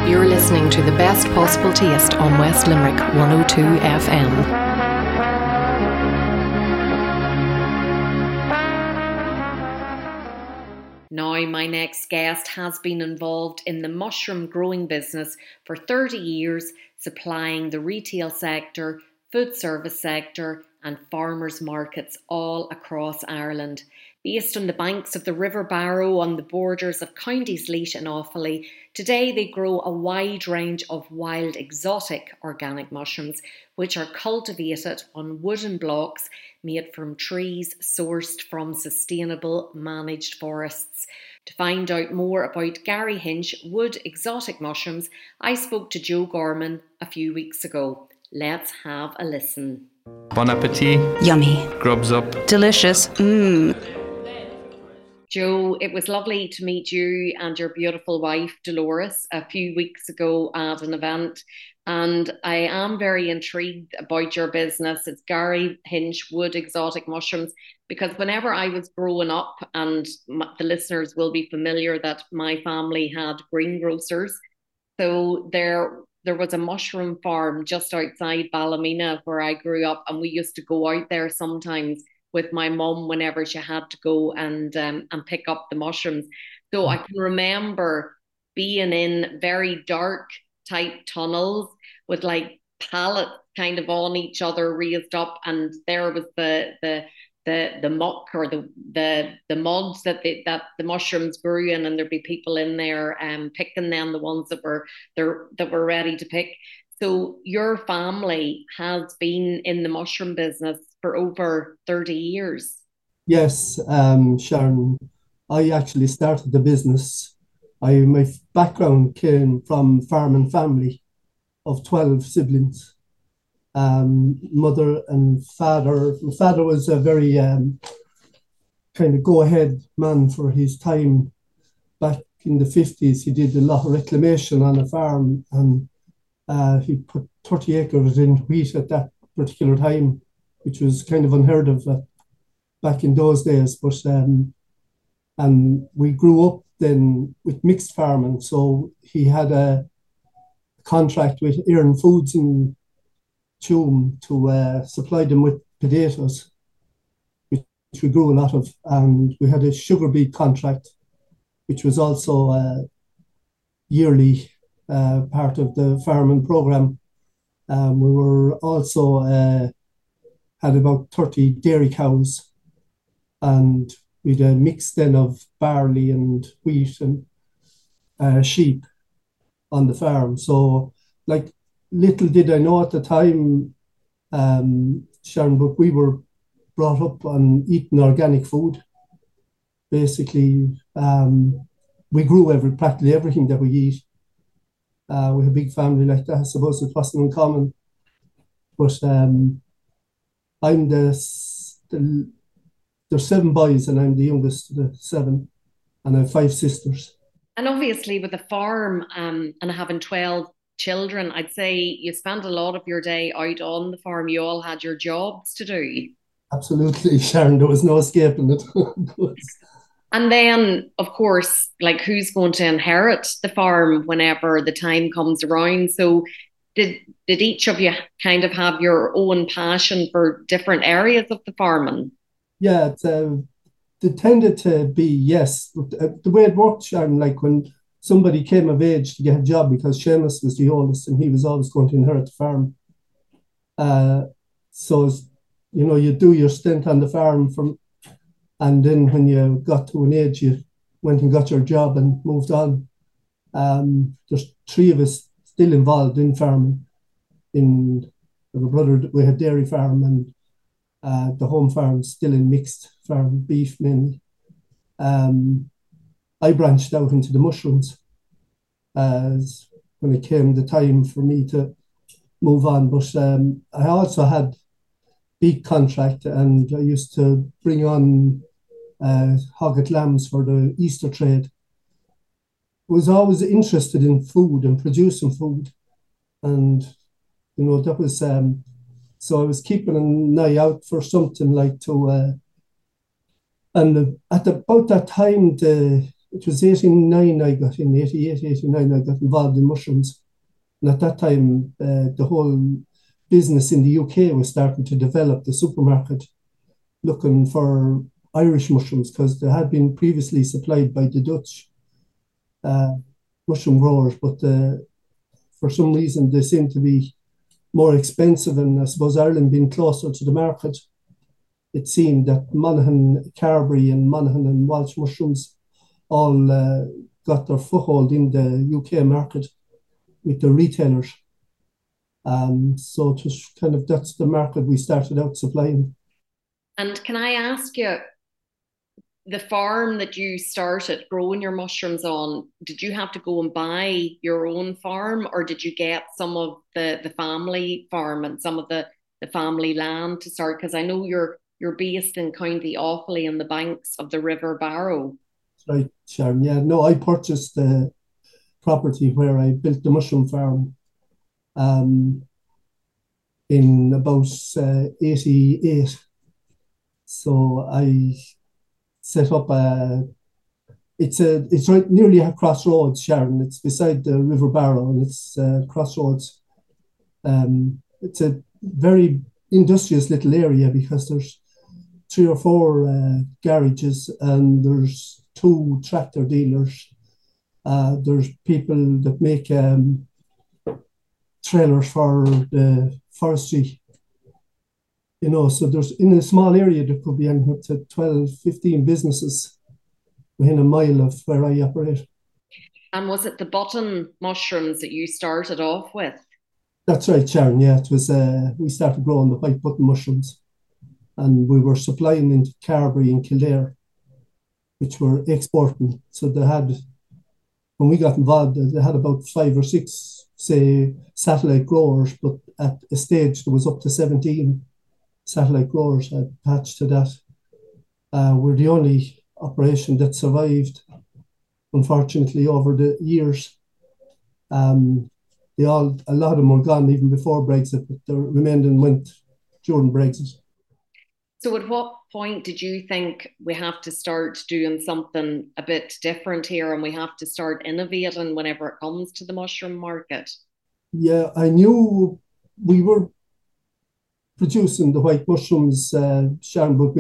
You're listening to the best possible taste on West Limerick 102 FM. Now, my next guest has been involved in the mushroom growing business for 30 years, supplying the retail sector, food service sector and farmers markets all across Ireland. Based on the banks of the River Barrow on the borders of Counties Laois and Offaly, today they grow a wide range of wild exotic organic mushrooms which are cultivated on wooden blocks made from trees sourced from sustainable managed forests. To find out more about Gary Hinch Wood Exotic Mushrooms, I spoke to Joe Gorman a few weeks ago. Let's have a listen. Bon appetit. Yummy. Grubs up. Delicious. Joe, it was lovely to meet you and your beautiful wife, Dolores, a few weeks ago at an event. And I am very intrigued about your business. It's Gary Hinch Wood Exotic Mushrooms, because whenever I was growing up, and the listeners will be familiar that my family had greengrocers. So there was a mushroom farm just outside Ballymena where I grew up, and we used to go out there sometimes with my mum whenever she had to go and pick up the mushrooms. So I can remember being in very dark type tunnels with like pallets kind of on each other raised up, and there was the muck or the muds that the mushrooms grew in, and there'd be people in there picking them, the ones that were ready to pick. So your family has been in the mushroom business for over 30 years. Yes, Sharon, I actually started the business. My background came from farm and family of 12 siblings. Mother and father. My father was a very kind of go-ahead man for his time. Back in the 50s, he did a lot of reclamation on a farm, and he put 30 acres in wheat at that particular time, which was kind of unheard of back in those days. But and we grew up then with mixed farming. So he had a contract with Erin Foods in Tuam to supply them with potatoes, which we grew a lot of. And we had a sugar beet contract, which was also a yearly part of the farming program. We were also had about 30 dairy cows, and we had a mix then of barley and wheat and sheep on the farm. So, like, little did I know at the time, Sharon, but we were brought up on eating organic food. Basically, we grew practically everything that we eat. We have a big family like that. I suppose it wasn't uncommon. But I'm there's 7 boys and I'm the youngest of the 7, and I have 5 sisters. And obviously with the farm and having 12 children, I'd say you spent a lot of your day out on the farm. You all had your jobs to do. Absolutely, Sharon. There was no escaping it. And then, of course, like, who's going to inherit the farm whenever the time comes around? So did each of you kind of have your own passion for different areas of the farming? Yeah, it tended to be, yes. The way it worked, Sharon, like when somebody came of age to get a job, because Seamus was the oldest and he was always going to inherit the farm. So, you do your stint on the farm and then when you got to an age, you went and got your job and moved on. There's 3 of us still involved in farming. In my brother, we had dairy farm, and the home farm still in mixed farm, beef mainly. I branched out into the mushrooms as when it came the time for me to move on. But I also had beef contract, and I used to bring on hogget lambs for the Easter trade. Was always interested in food and producing food, and that was so I was keeping an eye out for something like to and at about that time it was 89 I got in, 88, 89 I got involved in mushrooms. And at that time, the whole business in the UK was starting to develop, the supermarket, looking for Irish mushrooms because they had been previously supplied by the Dutch uh, mushroom growers, but for some reason they seem to be more expensive. And I suppose Ireland being closer to the market, it seemed that Monaghan Carberry and Monaghan and Walsh mushrooms all got their foothold in the UK market with the retailers. So it was kind of that's the market we started out supplying. And can I ask you, the farm that you started growing your mushrooms on, did you have to go and buy your own farm, or did you get some of the family farm and some of the family land to start? Because I know you're based in County Offaly on the banks of the River Barrow. Right, Sharon. Yeah, no, I purchased the property where I built the mushroom farm um, in about 88. So I set up it's right nearly at Crossroads, Sharon. It's beside the River Barrow and it's Crossroads. It's a very industrious little area because there's three or four garages and there's two tractor dealers. There's people that make trailers for the forestry, so there's in a small area there could be up to 12, 15 businesses within a mile of where I operate. And was it the button mushrooms that you started off with? That's right, Sharon. Yeah, it was. We started growing the white button mushrooms, and we were supplying into Carberry and Kildare, which were exporting. So they had, when we got involved, they had about 5 or 6, say, satellite growers, but at a stage there was up to 17 satellite growers attached to that. We're the only operation that survived, unfortunately, over the years. Um, a lot of them were gone even before Brexit, but they remained and went during Brexit. So, at what point did you think we have to start doing something a bit different here and we have to start innovating whenever it comes to the mushroom market? Yeah, I knew we were producing the white mushrooms, Sharon, but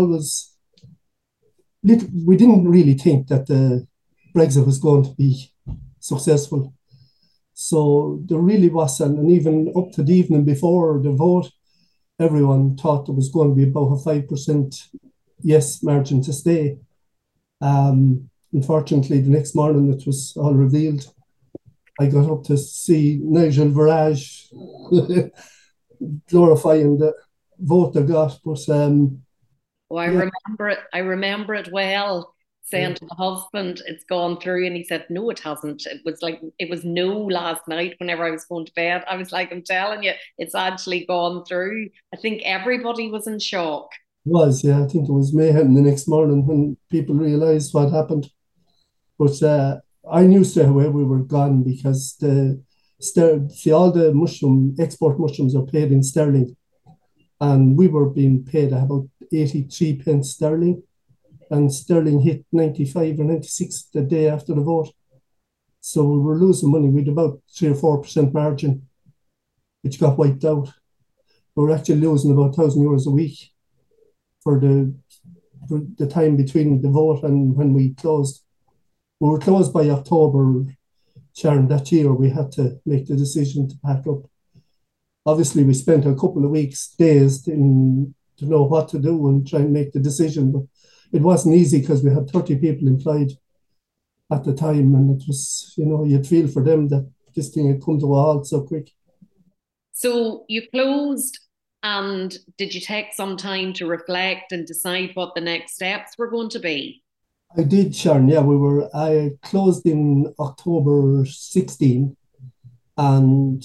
we didn't really think that the Brexit was going to be successful. So there really wasn't, and even up to the evening before the vote, everyone thought there was going to be about a 5% yes margin to stay. Unfortunately, the next morning it was all revealed. I got up to see Nigel Farage glorifying the vote they got, but Oh, I yeah, remember it. I remember it well. yeah, Saying to the husband, it's gone through. And he said, no, it hasn't. It was like, it was no last night whenever I was going to bed. I was like, I'm telling you, it's actually gone through. I think everybody was in shock. was, yeah, I think it was mayhem the next morning when people realised what happened. But I knew straight away we were gone because see, all the export mushrooms are paid in sterling, and we were being paid about 83 pence sterling, and sterling hit 95 or 96 the day after the vote. So we were losing money. We had about 3 or 4% margin, which got wiped out. We were actually losing about €1,000 a week for the time between the vote and when we closed. We were closed by October, Sharon, that year. We had to make the decision to pack up. Obviously, we spent a couple of weeks dazed to know what to do and try and make the decision, but it wasn't easy because we had 30 people employed at the time, and it was, you'd feel for them that this thing had come to a halt so quick. So you closed, and did you take some time to reflect and decide what the next steps were going to be? I did, Sharon. Yeah, I closed in October 16, and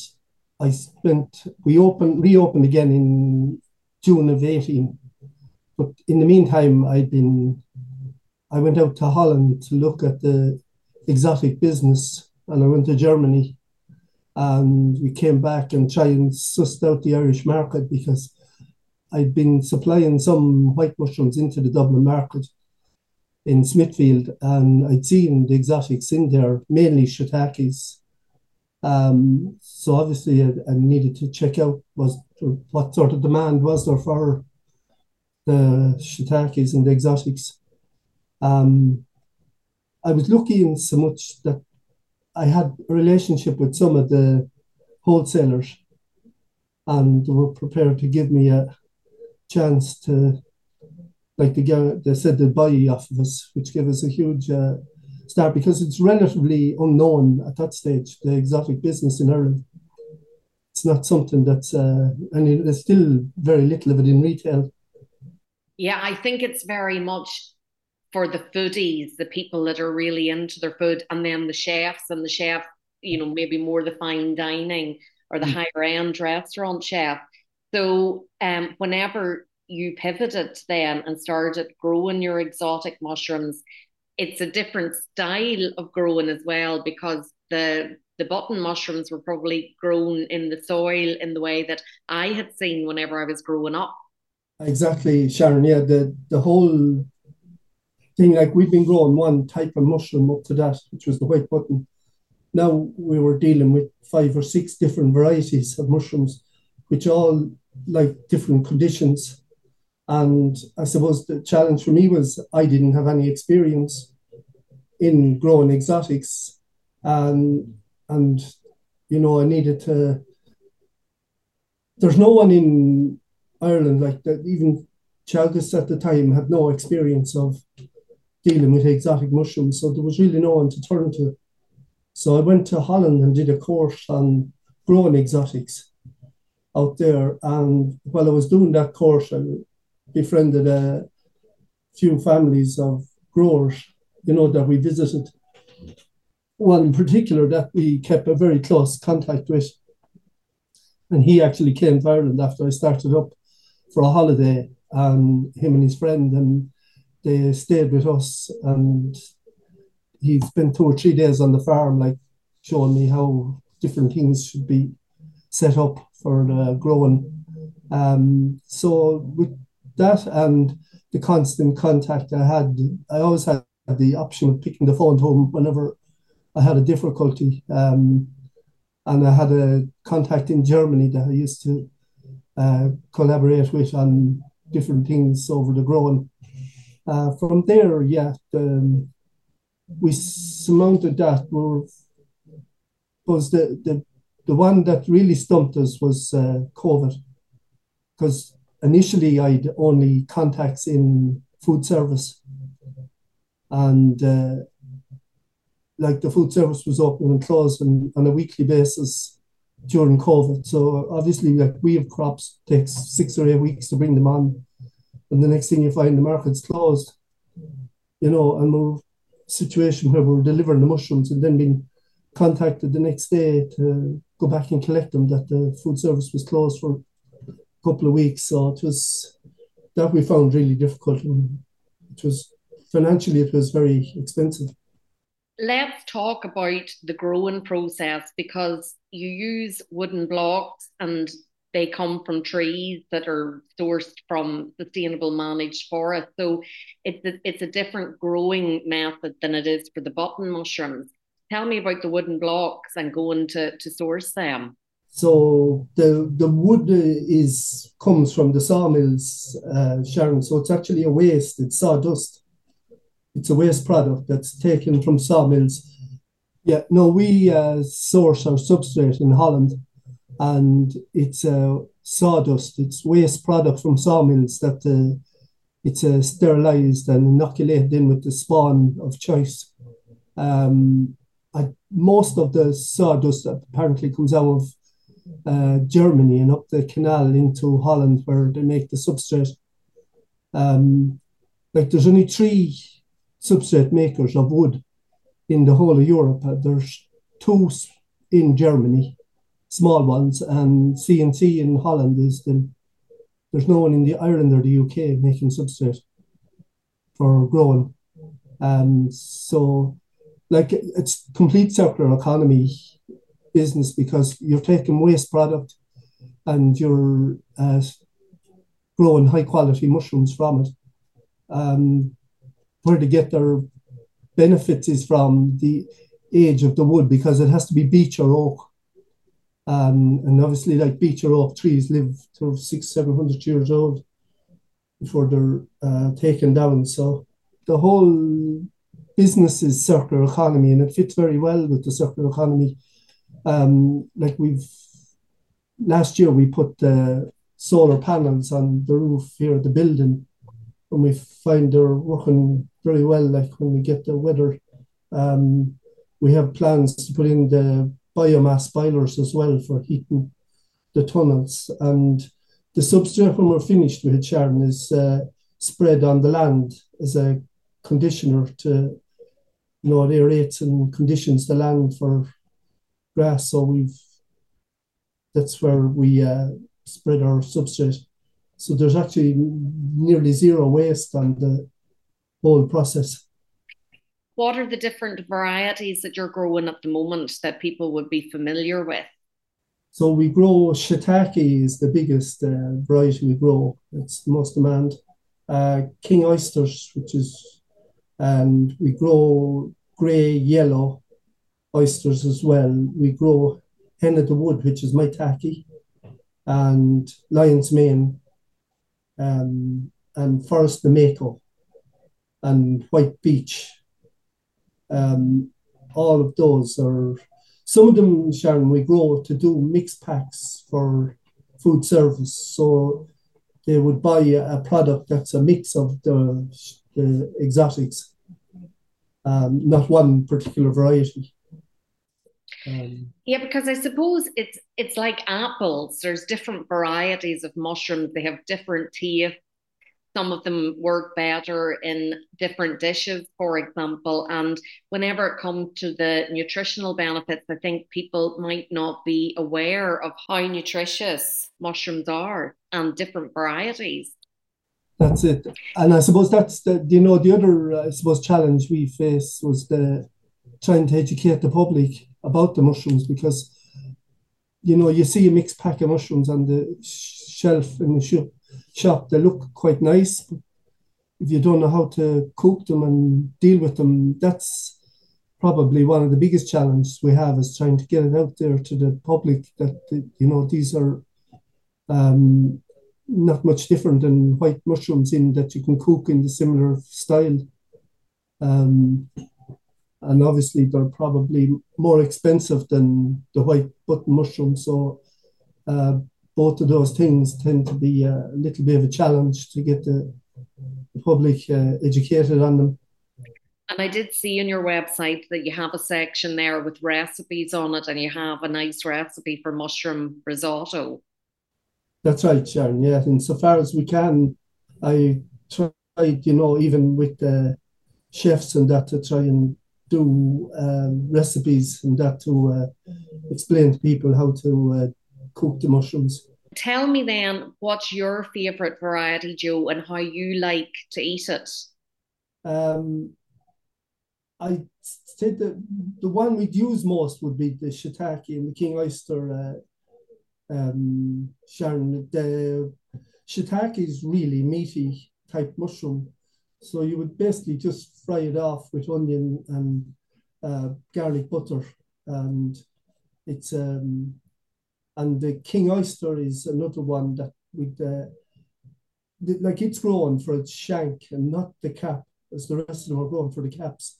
reopened again in June of 18. But in the meantime, I went out to Holland to look at the exotic business, and I went to Germany, and we came back and tried and sussed out the Irish market because I'd been supplying some white mushrooms into the Dublin market in Smithfield, and I'd seen the exotics in there, mainly shiitakes. So obviously I needed to check out what sort of demand was there for the shiitakes and the exotics. Um, I was lucky in so much that I had a relationship with some of the wholesalers, and they were prepared to give me a chance to, like they said they'd buy off of us, which gave us a huge start because it's relatively unknown at that stage, the exotic business in Ireland. It's not something that's, and there's still very little of it in retail. Yeah, I think it's very much for the foodies, the people that are really into their food, and then the chefs and the chef, maybe more the fine dining or the Mm. higher end restaurant chef. So whenever you pivoted then and started growing your exotic mushrooms, it's a different style of growing as well, because the button mushrooms were probably grown in the soil in the way that I had seen whenever I was growing up. Exactly, Sharon. Yeah, the whole thing, like we've been growing one type of mushroom up to that, which was the white button. Now we were dealing with 5 or 6 different varieties of mushrooms, which all like different conditions. And I suppose the challenge for me was I didn't have any experience in growing exotics, and I needed to. There's no one in Ireland like that. Even Teagasc at the time had no experience of dealing with exotic mushrooms, so there was really no one to turn to. So I went to Holland and did a course on growing exotics out there. And while I was doing that course, I befriended a few families of growers, that we visited. One in particular that we kept a very close contact with. And he actually came to Ireland after I started up for a holiday, and him and his friend, and they stayed with us. And he spent 2 or 3 days on the farm, like showing me how different things should be set up for the growing. So with that and the constant contact I always had the option of picking the phone to him whenever I had a difficulty. And I had a contact in Germany that I used to collaborate with on different things over the growing. From there, yeah, we surmounted that. Was the one that really stumped us was COVID, because initially I'd only contacts in food service, and like the food service was open and closed on a weekly basis during COVID. So obviously, like we have crops, takes 6 or 8 weeks to bring them on, and the next thing you find the market's closed. And we're situation where we're delivering the mushrooms and then being contacted the next day to go back and collect them, that the food service was closed for a couple of weeks. So it was that we found really difficult. And it was financially, it was very expensive. Let's talk about the growing process, because you use wooden blocks and they come from trees that are sourced from sustainable managed forests. So it's a different growing method than it is for the button mushrooms. Tell me about the wooden blocks and going to source them. So the wood is comes from the sawmills, Sharon. So it's actually a waste. It's sawdust. It's a waste product that's taken from sawmills. Yeah, no, we source our substrate in Holland, and it's sawdust. It's waste product from sawmills that it's sterilized and inoculated in with the spawn of choice. Um, Most of the sawdust apparently comes out of Germany and up the canal into Holland, where they make the substrate. Um, like there's only 3 substrate makers of wood in the whole of Europe. There's 2 in Germany, small ones, and C&C in Holland there's no one in the Ireland or the UK making substrate for growing. So like it's complete circular economy business, because you're taking waste product and you're growing high quality mushrooms from it. where they get their benefits is from the age of the wood, because it has to be beech or oak. And obviously, like beech or oak trees live to 600-700 years old before they're taken down. So the whole business is circular economy, and it fits very well with the circular economy. Like last year we put solar panels on the roof here of the building, and we find they're working very well. Like when we get the weather, we have plans to put in the biomass boilers as well for heating the tunnels. And the substrate, when we're finished with it, Sharon, is spread on the land as a conditioner to, it aerates and conditions the land for grass. So that's where we spread our substrate. So there's actually nearly zero waste on the whole process. What are the different varieties that you're growing at the moment that people would be familiar with? So we grow shiitake is the biggest variety we grow. It's the most demand. King oysters, and we grow grey, yellow oysters as well. We grow hen of the wood, which is maitake, and lion's mane, and forest Nameko, and white beech. All of those are, some of them, Sharon, we grow to do mixed packs for food service. So they would buy a product that's a mix of the exotics, not one particular variety. Yeah, because I suppose it's like apples. There's different varieties of mushrooms. They have different teeth. Some of them work better in different dishes, for example. And whenever it comes to the nutritional benefits, I think people might not be aware of how nutritious mushrooms are and different varieties. That's it. And I suppose that's the other, I suppose, challenge we face was the trying to educate the public about the mushrooms, because, you see a mixed pack of mushrooms on the shelf in the shop. They look quite nice, but if you don't know how to cook them and deal with them, that's probably one of the biggest challenges we have, is trying to get it out there to the public that, these are not much different than white mushrooms, in that you can cook in the similar style. And obviously they're probably more expensive than the white button mushroom. So both of those things tend to be a little bit of a challenge to get the public educated on them. And I did see on your website that you have a section there with recipes on it, and you have a nice recipe for mushroom risotto. That's right, Sharon. Yeah, and so far as we can, I tried, even with the chefs and that, to try and do recipes and that, to explain to people how to cook the mushrooms. Tell me then, what's your favourite variety, Joe, and how you like to eat it? Um, I said that the one we'd use most would be the shiitake and the king oyster. Sharon, the shiitake is really meaty type mushroom, so you would basically just fry it off with onion and garlic butter, and it's and the king oyster is another one that with like it's grown for its shank and not the cap, as the rest of them are grown for the caps.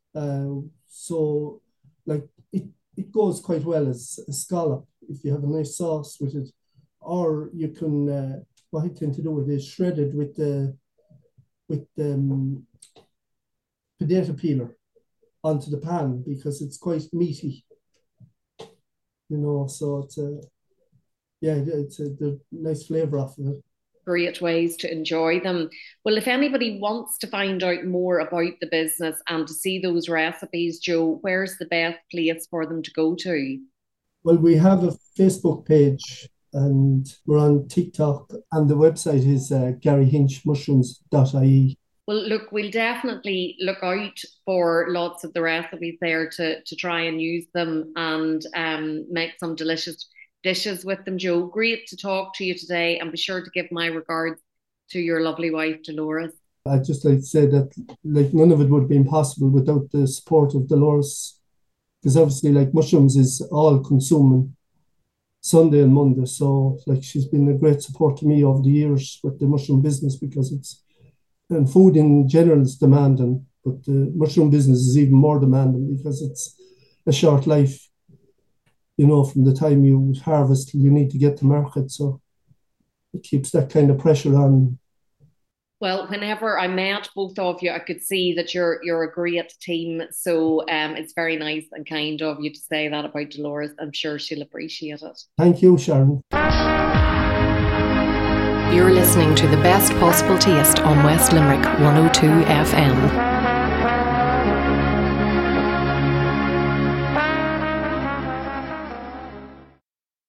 So like it goes quite well as a scallop if you have a nice sauce with it, or you can what I tend to do with it is shred it with potato peeler onto the pan, because it's quite meaty, so it's a the nice flavor off of it. Great ways to enjoy them. Well, if anybody wants to find out more about the business and to see those recipes, Joe, where's the best place for them to go to? Well, we have a Facebook page, and we're on TikTok, and the website is garyhinchmushrooms.ie. Well, look, we'll definitely look out for lots of the recipes there to try and use them and make some delicious dishes with them, Joe. Great to talk to you today, and be sure to give my regards to your lovely wife, Dolores. I'd just like to say that like none of it would have been possible without the support of Dolores, because obviously like mushrooms is all consuming Sunday and Monday. So like she's been a great support to me over the years with the mushroom business, because it's, and food in general is demanding, but the mushroom business is even more demanding because it's a short life. You know, from the time you harvest till you need to get to market. So it keeps that kind of pressure on. Well, whenever I met both of you, I could see that you're a great team. So it's very nice and kind of you to say that about Dolores. I'm sure she'll appreciate it. Thank you, Sharon. You're listening to The Best Possible Taste on West Limerick 102 FM.